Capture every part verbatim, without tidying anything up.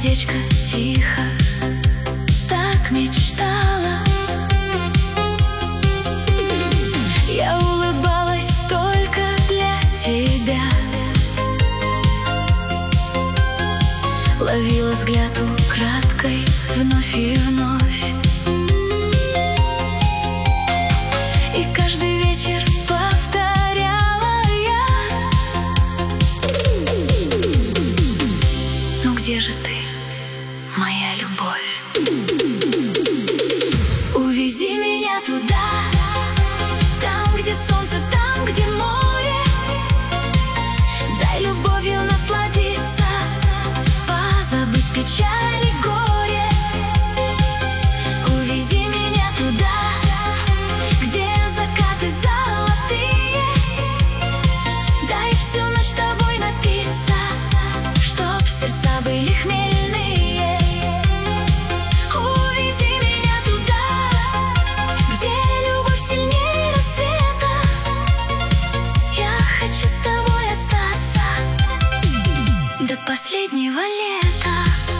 сердечко тихо так мечтала. Я улыбалась только для тебя, ловила взгляд украдкой вновь и вновь. И каждый вечер повторяла я: ну где же ты, моя любовь? Увези меня туда, там, где солнце, там, где море. Дай любовью насладиться, позабыть печаль и горе. Увези меня туда, где закаты золотые. Дай всю ночь с тобой напиться, чтоб сердца были хмельные. Увези меня туда, где любовь сильнее рассвета. Я хочу с тобой остаться до последнего лета.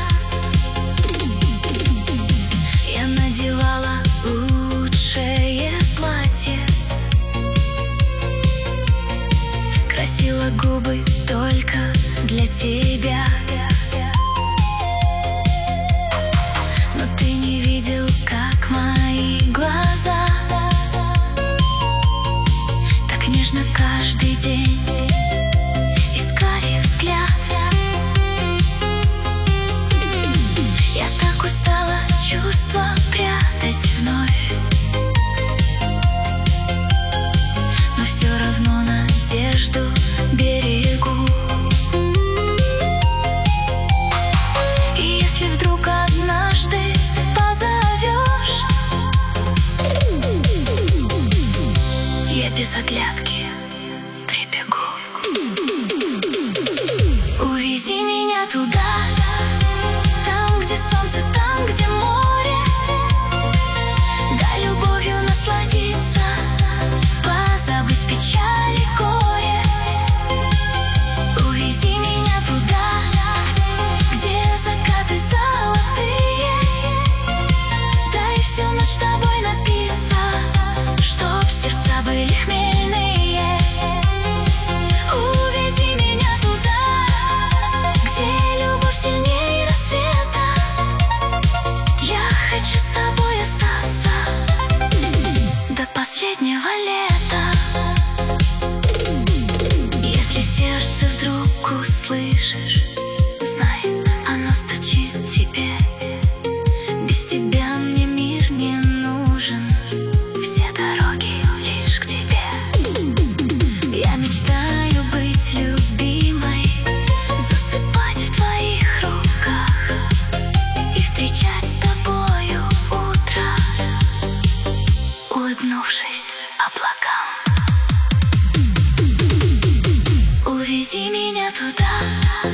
Я надевала лучшее платье, красила губы только для тебя. Но ты не видел, как мои глаза так нежно каждый день искали взгляд. Я так устала чувства прятать вновь, но все равно надежду берегу. И если вдруг однажды позовешь, я без оглядки прибегу. Увези меня туда, там, где солнце, там, где море. Дай любовью насладиться, позабыть печаль и горе. Увези меня туда, где закаты золотые. Дай всю ночь с тобой напиться, чтоб сердца были хмельные. Увези меня туда, где любовь сильнее рассвета. Я хочу с тобой остаться до последнего лета. Если сердце вдруг услышишь, знай, оно стучит тебе. Без тебя мне мир не нужен, все дороги лишь к тебе. Я мечтаю быть любимой, засыпать в твоих руках и встречать с тобою утро, улыбнувшись облакам. Увези меня туда,